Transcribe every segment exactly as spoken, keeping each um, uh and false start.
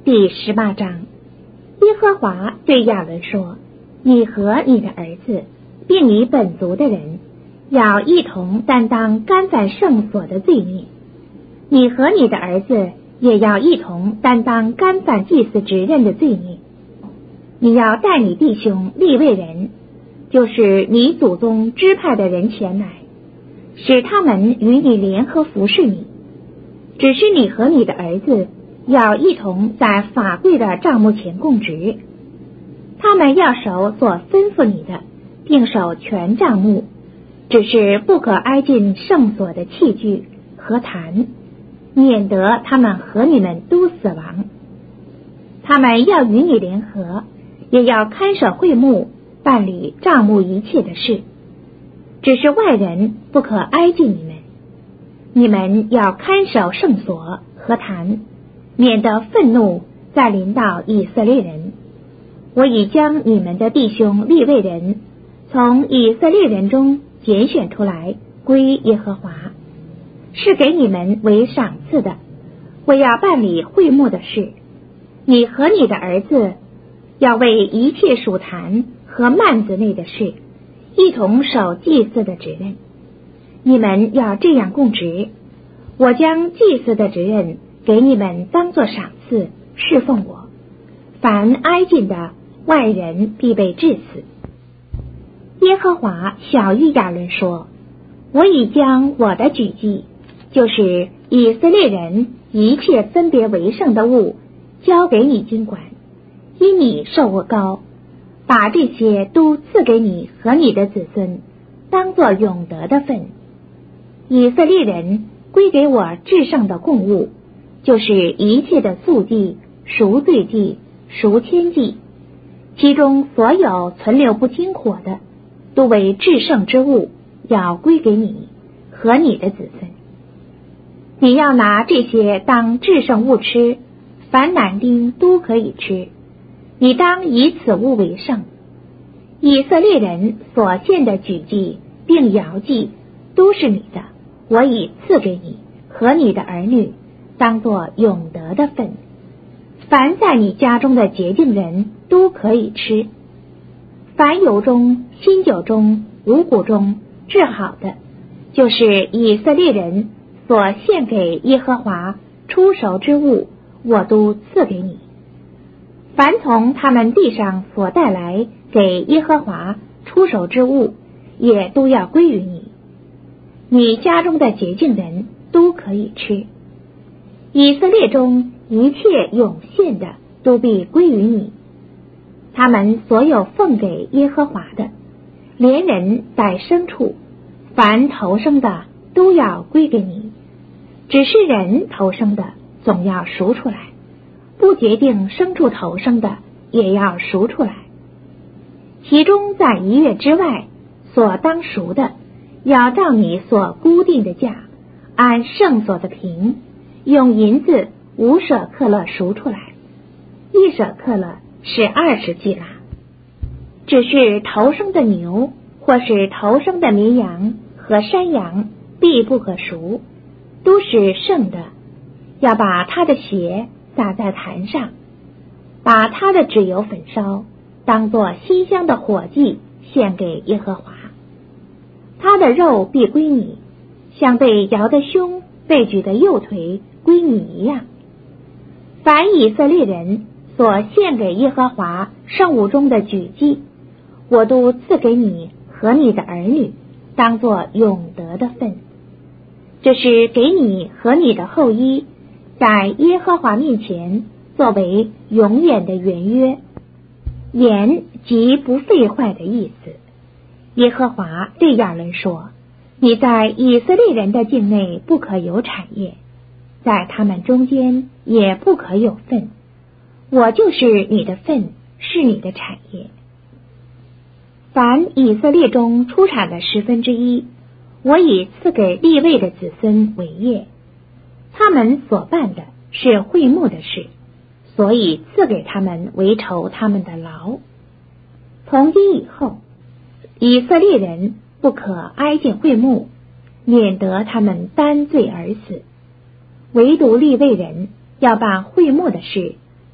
第十八章，耶和华对亚伦说：你和你的儿子，并你本族的人，要一同担当干犯圣所的罪孽。你和你的儿子也要一同担当干犯祭司职任的罪孽。你要带你弟兄利未人，就是你祖宗支派的人前来，使他们与你联合服侍你。只是你和你的儿子要一同在法柜的帐幕前供职，他们要守所吩咐你的，并守全帐幕，只是不可挨近圣所的器具和坛，免得他们和你们都死亡。他们要与你联合，也要看守会幕，办理帐幕一切的事，只是外人不可挨近你们。你们要看守圣所和坛，免得愤怒再临到以色列人。我已将你们的弟兄利未人从以色列人中拣选出来，归耶和华，是给你们为赏赐的。我要办理会幕的事。你和你的儿子要为一切属坛和幔子内的事，一同守祭司的职任。你们要这样供职，我将祭司的职任给你们当作赏赐，侍奉我。凡挨近的外人必被治死。耶和华晓谕亚伦说：我已将我的举祭，就是以色列人一切分别为圣的物，交给你经管，因你受我膏，把这些都赐给你和你的子孙，当作永得的份。以色列人归给我至圣的供物，就是一切的素祭、赎罪祭、赎愆祭，其中所有存留不经火的，都为至圣之物，要归给你和你的子孙。你要拿这些当至圣物吃，凡男丁都可以吃，你当以此物为圣。以色列人所献的举祭并摇祭都是你的，我已赐给你和你的儿女，当作永得的份。凡在你家中的洁净人都可以吃。凡油中、新酒中、五谷中制好的，就是以色列人所献给耶和华出熟之物，我都赐给你。凡从他们地上所带来给耶和华出熟之物，也都要归于你。你家中的洁净人都可以吃。以色列中一切涌现的都必归于你。他们所有奉给耶和华的，连人带牲畜，凡头生的都要归给你。只是人头生的总要赎出来，不决定牲畜头生的也要赎出来。其中在一月之外所当赎的，要照你所固定的价，按圣所的平，用银子五舍克勒赎出来，一舍克勒是二十基拉。只是头生的牛或是头生的绵羊和山羊必不可赎，都是圣的。要把他的血撒在坛上，把他的脂油焚烧，当作馨香的火祭献给耶和华。他的肉必归你，像被摇的胸、被举的右腿归你一样。凡以色列人所献给耶和华圣物中的举祭，我都赐给你和你的儿女，当作永得的份。这是给你和你的后裔，在耶和华面前作为永远的原约，言即不废坏的意思。耶和华对亚伦说：你在以色列人的境内不可有产业，在他们中间也不可有份，我就是你的份，是你的产业。凡以色列中出产的十分之一，我已赐给利未的子孙为业，他们所办的是会幕的事，所以赐给他们为酬他们的劳。从今以后，以色列人不可挨近会幕，免得他们担罪而死。唯独利未人要办会幕的事，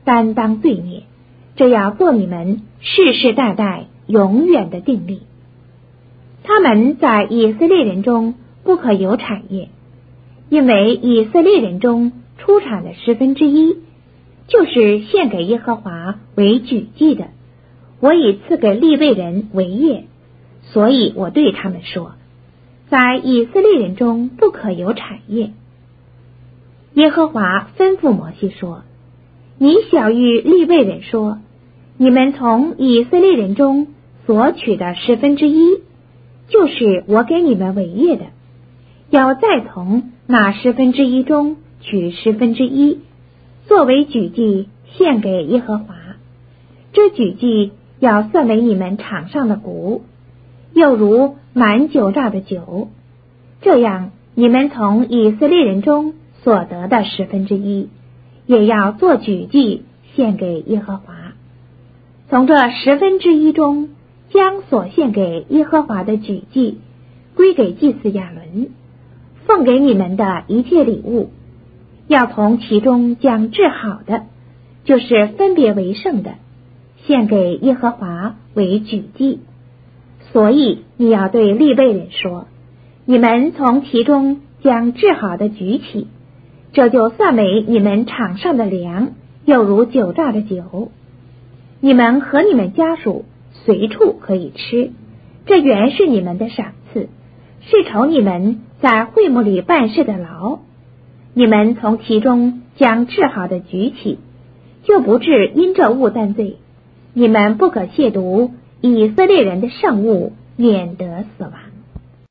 担当罪孽，这要做你们世世代代永远的定例。他们在以色列人中不可有产业，因为以色列人中出产的十分之一就是献给耶和华为举祭的，我已赐给利未人为业，所以我对他们说，在以色列人中不可有产业。耶和华吩咐摩西说，你晓谕利未人说，你们从以色列人中所取的十分之一，就是我给你们为业的，要再从那十分之一中取十分之一，作为举祭献给耶和华。这举祭要算为你们场上的谷，又如满酒榨的酒，这样你们从以色列人中所得的十分之一，也要做举祭献给耶和华。从这十分之一中，将所献给耶和华的举祭归给祭司亚伦，奉给你们的一切礼物，要从其中将治好的，就是分别为圣的，献给耶和华为举祭。所以你要对利未人说，你们从其中将治好的举起，这就算为你们场上的粮，又如酒榨的酒。你们和你们家属随处可以吃，这原是你们的赏赐，是酬你们在会幕里办事的劳。你们从其中将治好的举起，就不致因这物担罪。你们不可亵渎以色列人的圣物，免得死亡。